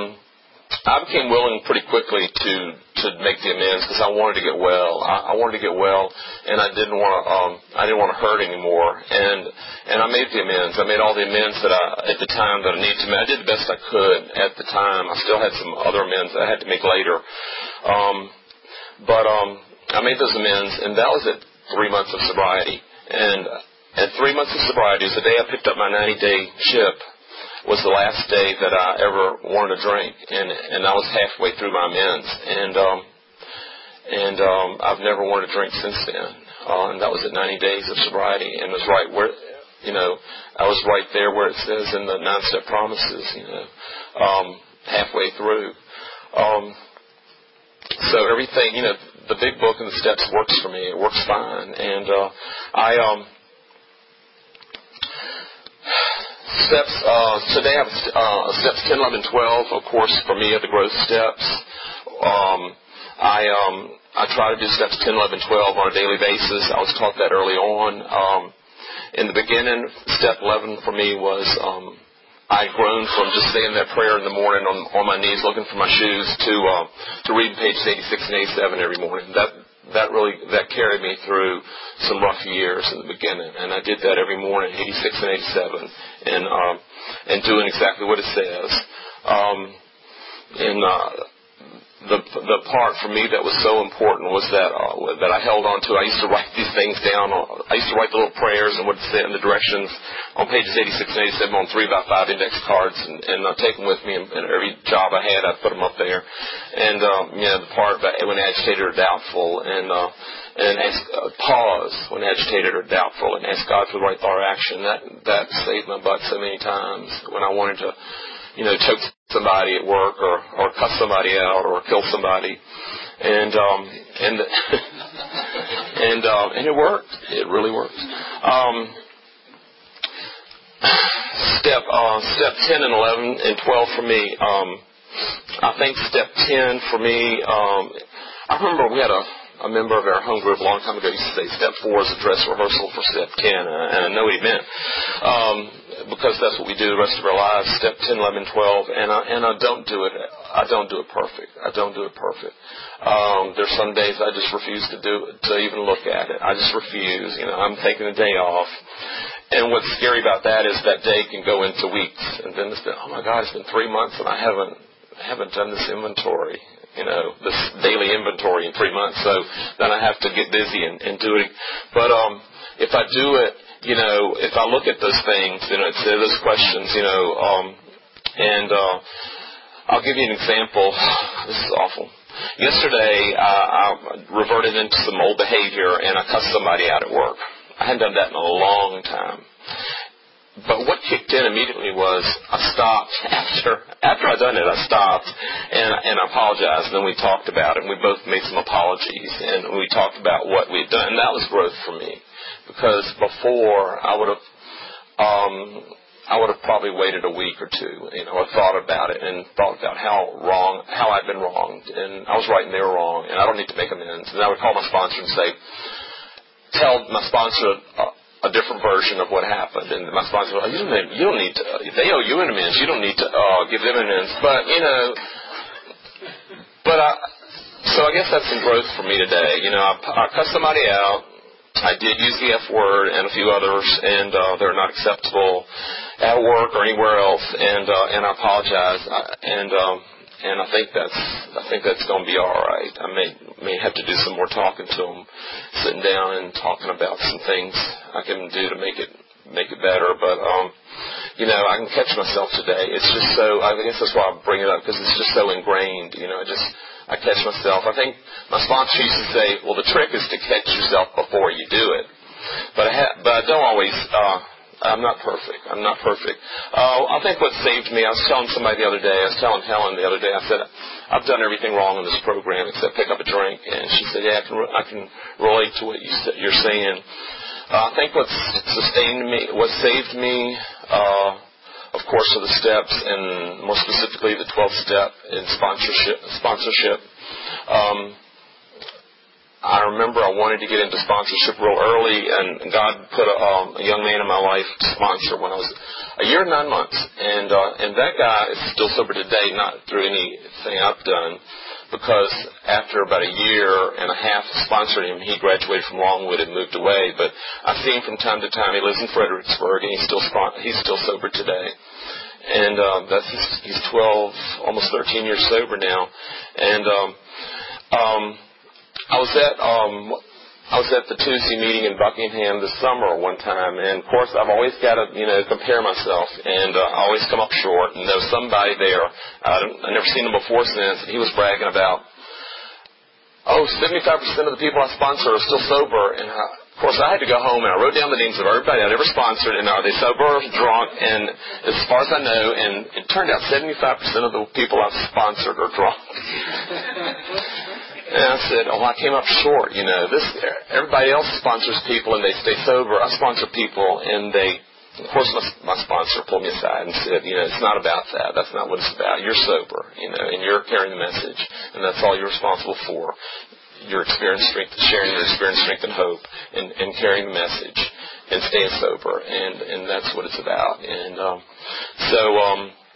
I became willing pretty quickly to, to make the amends because I wanted to get well. I, I wanted to get well, and I didn't want to. Um, I didn't want to hurt anymore. And and I made the amends. I made all the amends that I at the time that I needed to make. I did the best I could at the time. I still had some other amends that I had to make later. Um, but um, I made those amends, and that was at three months of sobriety. And at three months of sobriety was the day I picked up my ninety-day chip. Was the last day that I ever wanted to drink, and and I was halfway through my amends, and um, and um, I've never wanted to drink since then. Uh, and that was at ninety days of sobriety, and it was right where, you know, I was right there where it says in the nine-step promises, you know, um, halfway through. Um, so everything, you know, the big book and the steps works for me. It works fine, and uh, I um. Steps, uh, today I have uh, steps ten, eleven, twelve, of course, for me are the growth steps. Um, I um, I try to do steps ten, eleven, twelve on a daily basis. I was taught that early on. Um, in the beginning, step eleven for me was um, I'd grown from just saying that prayer in the morning on, on my knees looking for my shoes to uh, to reading pages eighty-six and eighty-seven every morning. That that really, that carried me through some rough years in the beginning. And I did that every morning, eighty-six and eighty-seven, and, um, and doing exactly what it says. Um, and, uh, The the part for me that was so important was that uh, that I held on to. I used to write these things down. I used to write the little prayers and what it said and the directions on pages eighty-six and eighty-seven on three by five index cards, and, and I'd take them with me. And, and every job I had, I'd put them up there. And um, you know, the part about when agitated or doubtful, and uh, and ask, uh, pause when agitated or doubtful, and ask God for the right thought or action. That that saved my butt so many times when I wanted to, you know, choke somebody at work, or, or cuss somebody out, or kill somebody, and um, and and um, and it worked. It really worked. Um, step uh, step ten and eleven and twelve for me. Um, I think step ten for me. Um, I remember we had a. A member of our home group a long time ago used to say step four is a dress rehearsal for step ten, and I know what he meant, um, because that's what we do the rest of our lives. Step ten, eleven, twelve, and I, and I don't do it. I don't do it perfect. I don't do it perfect. Um, there's some days I just refuse to do it, to even look at it. I just refuse. You know, I'm taking a day off. And what's scary about that is that day can go into weeks, and then it's been, oh my God, it's been three months and I haven't haven't done this inventory. You know, this daily inventory in three months. So then I have to get busy and, and do it. But um, if I do it, you know, if I look at those things, you know, it's uh, those questions, you know, um, and uh, I'll give you an example. This is awful. Yesterday, uh, I reverted into some old behavior, and I cussed somebody out at work. I hadn't done that in a long time. But what kicked in immediately was I stopped after after I'd done it. I stopped and and I apologized. And then we talked about it. And we both made some apologies, and we talked about what we'd done. And that was growth for me, because before I would have um, I would have probably waited a week or two, you know, or thought about it and thought about how wrong how I'd been wronged, and I was right and they were wrong, and I don't need to make amends. And I would call my sponsor and say, tell my sponsor. Uh, a different version of what happened. And my sponsor was like, you don't need, you don't need to, if they owe you an amends, you don't need to uh, give them an amends. But, you know, but I, so I guess that's some growth for me today. You know, I, I cussed somebody out. I did use the F word and a few others, and uh, they're not acceptable at work or anywhere else, and uh, and I apologize. I, and um, and I think that's I think that's going to be all right. I may may have to do some more talking to them, sitting down and talking about some things I can do to make it make it better. But um, you know, I can catch myself today. It's just so. I guess that's why I bring it up, because it's just so ingrained. You know, I just I catch myself. I think my sponsor used to say, "Well, the trick is to catch yourself before you do it." But I ha- but I don't always. Uh, I'm not perfect. I'm not perfect. Uh, I think what saved me, I was telling somebody the other day, I was telling Helen the other day, I said, I've done everything wrong in this program except pick up a drink. And she said, yeah, I can, I can relate to what you, you're saying. Uh, I think what sustained me, what saved me, uh, of course, are the steps, and more specifically the twelfth step in sponsorship. sponsorship. Um, I remember I wanted to get into sponsorship real early, and God put a, um, a young man in my life to sponsor when I was a year and nine months. And uh, and that guy is still sober today, not through anything I've done, because after about a year and a half of sponsoring him, he graduated from Longwood and moved away. But I see him from time to time. He lives in Fredericksburg, and he's still spon- he's still sober today. And um, that's he's twelve, almost thirteen years sober now. And um, um, I was at um, I was at the Tuesday meeting in Buckingham this summer one time, and of course I've always got to you know compare myself, and uh, I always come up short. And there was somebody there, uh, I've never seen him before since, and he was bragging about, oh, seventy-five percent of the people I sponsor are still sober. And I, of course I had to go home and I wrote down the names of everybody I'd ever sponsored, and are they sober or drunk? And as far as I know, and it turned out seventy-five percent of the people I've sponsored are drunk. And I said, oh, I came up short, you know. This everybody else sponsors people and they stay sober. I sponsor people and they, of course, my, my sponsor pulled me aside and said, you know, it's not about that. That's not what it's about. You're sober, you know, and you're carrying the message, and that's all you're responsible for. Your experience, strength, sharing your experience, strength, and hope, and, and carrying the message, and staying sober, and and that's what it's about. And um, so. um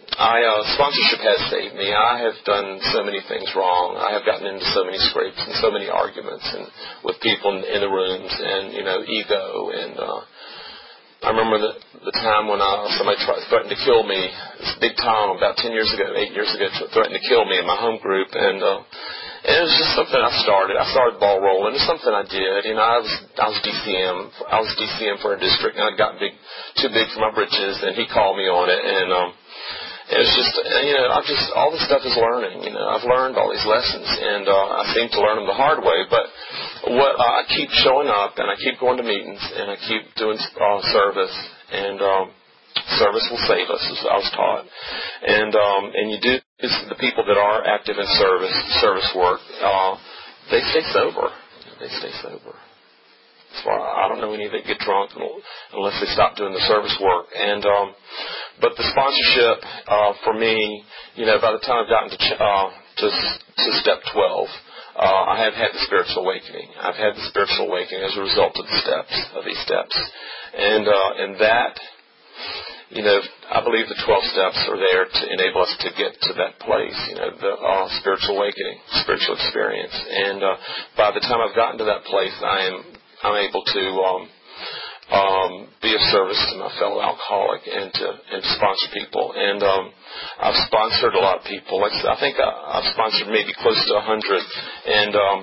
I uh, sponsorship has saved me. I have done so many things wrong. I have gotten into so many scrapes and so many arguments and with people in, in the rooms, and you know, ego. And uh, I remember the, the time when uh, somebody tried, threatened to kill me. This big Tom, about ten years ago, eight years ago, threatened to kill me in my home group, and. Uh, And it was just something I started. I started the ball rolling. It's something I did. You know, I was I was D C M. I was D C M for a district, and I'd gotten big, too big for my britches. And he called me on it, and um, it was just, you know, I've just all this stuff is learning. You know, I've learned all these lessons, and uh, I seem to learn them the hard way. But what uh, I keep showing up, and I keep going to meetings, and I keep doing uh, service, and um, service will save us, as I was taught. And um, and you do. The people that are active in service, service work, uh, they stay sober. They stay sober. That's why I don't know any that get drunk unless they stop doing the service work. And um, but the sponsorship uh, for me, you know, by the time I've gotten to uh, to, to step twelve, uh, I have had the spiritual awakening. I've had the spiritual awakening as a result of the steps of these steps, and uh, and that. You know, I believe the twelve steps are there to enable us to get to that place, you know, the uh, spiritual awakening, spiritual experience. And uh, by the time I've gotten to that place, I am I'm able to um, um, be of service to my fellow alcoholic and to and to sponsor people. And um, I've sponsored a lot of people. Like I said, I think I, I've sponsored maybe close to a hundred. And um,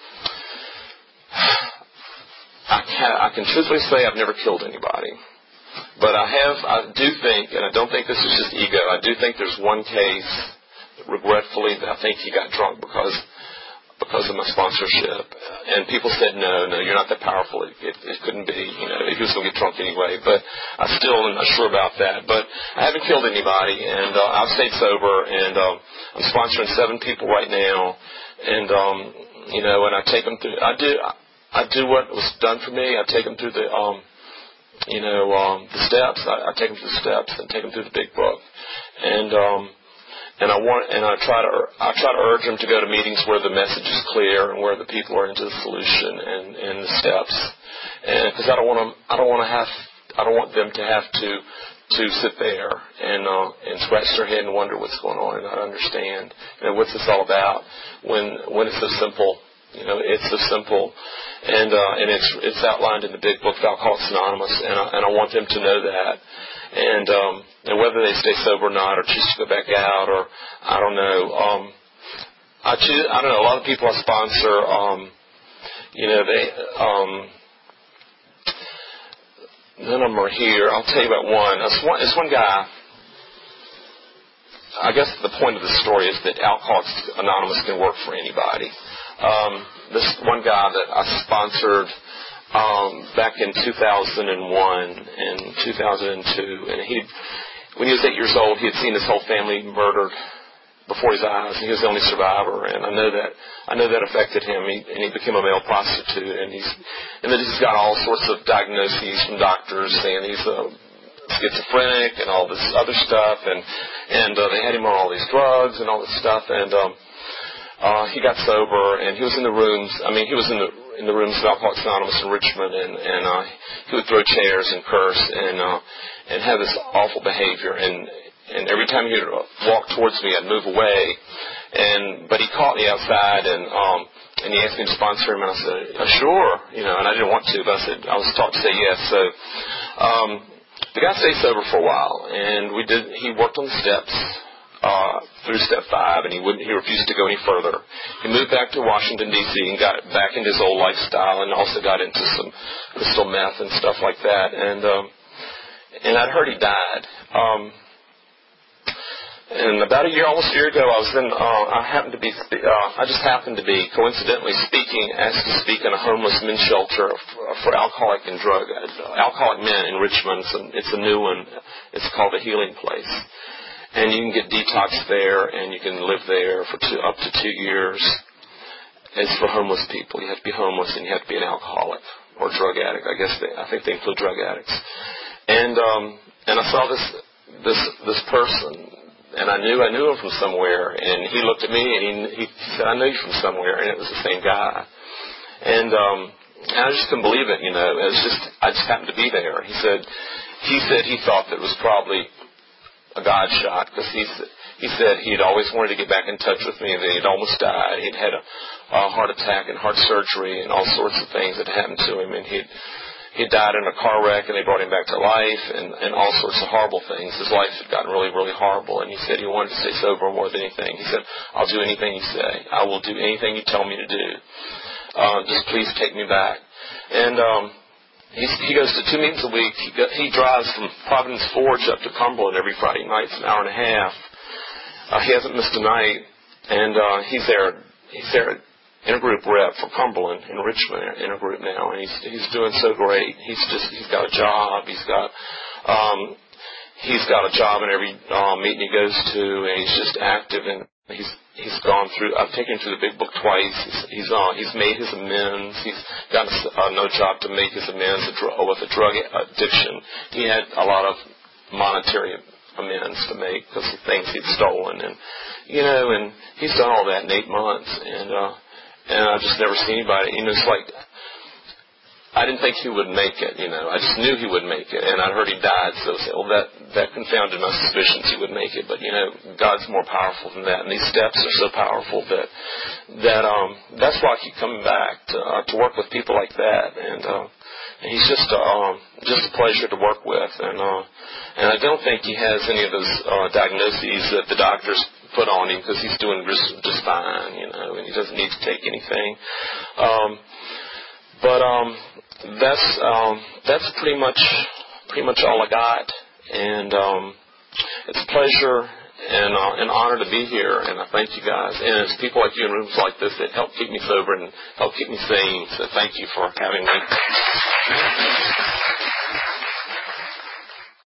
I can I can truthfully say I've never killed anybody. But I have, I do think, and I don't think this is just ego, I do think there's one case, regretfully, that I think he got drunk because because of my sponsorship. And people said, no, no, you're not that powerful. It, it, it couldn't be, you know, he was going to get drunk anyway. But I still am not sure about that. But I haven't killed anybody, and uh, I've stayed sober, and um, I'm sponsoring seven people right now. And, um, you know, and I take them through, I do, I do what was done for me. I take them through the, um, you know, um, the steps. I, I take them through the steps and take them through the big book, and um, and I want and I try to I try to urge them to go to meetings where the message is clear and where the people are into the solution and, and the steps, and because I don't want them, I don't want to have I don't want them to have to to sit there and uh, and scratch their head and wonder what's going on and not understand, you know, what's this all about when when it's so simple. You know, it's so simple, and uh, and it's it's outlined in the big book, Alcoholics Anonymous, and I, and I want them to know that, and um, and whether they stay sober or not, or choose to go back out, or I don't know. Um, I choose, I don't know. A lot of people I sponsor, um, you know, they um, none of them are here. I'll tell you about one. It's one, it's one guy. I guess the point of the story is that Alcoholics Anonymous can work for anybody. Um, this one guy that I sponsored um, back in two thousand one and two thousand two, and he, when he was eight years old, he had seen his whole family murdered before his eyes, and he was the only survivor. And I know that I know that affected him. He, and he became a male prostitute, and he's and then he's got all sorts of diagnoses from doctors saying he's a schizophrenic and all this other stuff, and and uh, they had him on all these drugs and all this stuff, and um, uh, he got sober, and he was in the rooms. I mean, he was in the in the rooms of Alcoholics Anonymous in Richmond, and and uh, he would throw chairs and curse and uh, and have this awful behavior, and and every time he would walk towards me, I'd move away, and but he caught me outside, and um, and he asked me to sponsor him, and I said, oh, sure, you know, and I didn't want to, but I said I was taught to say yes, so. Um, The guy stayed sober for a while, and we did. He worked on the steps uh, through step five, and he wouldn't. He refused to go any further. He moved back to Washington D C and got back into his old lifestyle, and also got into some crystal meth and stuff like that. And um, and I'd heard he died. Um, and about a year, almost a year ago, I was in. Uh, I happened to be. Uh, I just happened to be coincidentally speaking, asked to speak in a homeless men's shelter for alcoholic and drug uh, alcoholic men in Richmond. It's a, it's a new one. It's called the Healing Place, and you can get detox there, and you can live there for two, up to two years. It's for homeless people. You have to be homeless, and you have to be an alcoholic or drug addict. I guess they, I think they include drug addicts. And um, and I saw this this this person. And I knew I knew him from somewhere, and he looked at me and he, he said, "I know you from somewhere," and it was the same guy. And, um, and I just couldn't believe it, you know. It was just I just happened to be there. He said he said he thought that it was probably a God shot, because he he said he'd always wanted to get back in touch with me, and that he'd almost died. He'd had a, a heart attack and heart surgery and all sorts of things that happened to him, and he'd he died in a car wreck, and they brought him back to life, and, and all sorts of horrible things. His life had gotten really, really horrible, and he said he wanted to stay sober more than anything. He said, I'll do anything you say. I will do anything you tell me to do. Uh, just please take me back. And um, he, he goes to two meetings a week. He, go, he drives from Providence Forge up to Cumberland every Friday night. It's an hour and a half. Uh, he hasn't missed a night, and uh, he's there. He's there. Intergroup rep for Cumberland in Richmond Intergroup now, and he's he's doing so great. He's just he's got a job. He's got um, he's got a job in every uh, meeting he goes to, and he's just active. And he's he's gone through. I've taken him through the Big Book twice. He's he's uh, he's made his amends. He's got uh, no job to make his amends with a drug addiction. He had a lot of monetary amends to make because of things he'd stolen, and you know, and he's done all that in eight months, and. uh And I've just never seen anybody, you know, it's like, I didn't think he would make it, you know. I just knew he would make it, and I heard he died, so I said, well, that, that confounded my suspicions he would make it. But, you know, God's more powerful than that, and these steps are so powerful that, that um, that's why I keep coming back, to, uh, to work with people like that. And, uh, and he's just, uh, um, just a pleasure to work with. And, uh, and I don't think he has any of those uh, diagnoses that the doctors put on him, because he's doing just, just fine, you know, and he doesn't need to take anything. Um, but um, that's um, that's pretty much pretty much all I got, and um, it's a pleasure and uh, an honor to be here, and I thank you guys. And it's people like you in rooms like this that help keep me sober and help keep me sane. So thank you for having me.